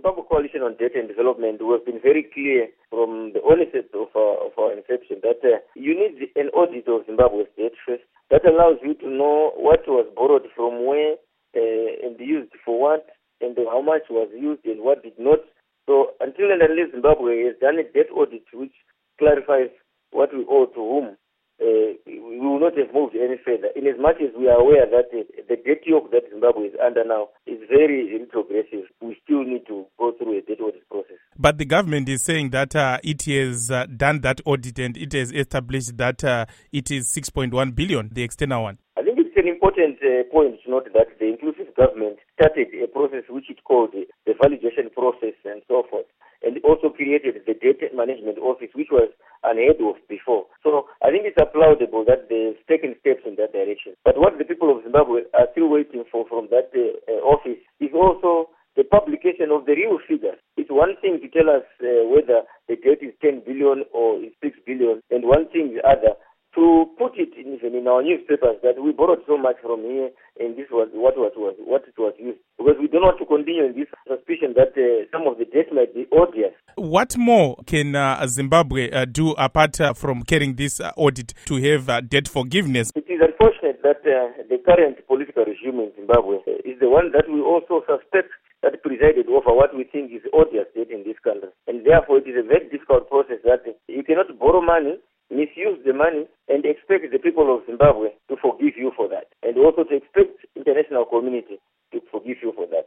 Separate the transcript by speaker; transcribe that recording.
Speaker 1: Zimbabwe Coalition on Debt and Development, we have been very clear from the onset of our inception that you need an audit of Zimbabwe's debt first. That allows you to know what was borrowed from where and used for what, and how much was used and what did not. So until and unless Zimbabwe has done a debt audit which clarifies what we owe to whom, we will not have moved any further. In as much as we are aware that the debt yoke that Zimbabwe is under now is very retrogressive, we still need to go through a debt audit process.
Speaker 2: But the government is saying that it has done that audit and it has established that it is 6.1 billion, the external one.
Speaker 1: I think it's an important point to note that the inclusive government started a process which it called the validation process and so forth, and also created the debt management office, which was unheard of before. So I think it's applaudable that they've taken steps in that direction. But what the people of Zimbabwe are still waiting for from that office is also the publication of the real figures. It's one thing to tell us whether the debt is 10 billion or is 6 billion, and one thing the other to put it even in our newspapers that we borrowed so much from here and this was what it was used. Because we don't want to continue in this suspicion that some of the debt might be odious.
Speaker 2: What more can Zimbabwe do apart from carrying this audit to have debt forgiveness?
Speaker 1: It is unfortunate that the current political regime in Zimbabwe is the one that we also suspect that presided over what we think is odious debt in this country. And therefore it is a very difficult process that you cannot borrow money, misuse the money, and expect the people of Zimbabwe to forgive you for that. And also to expect international community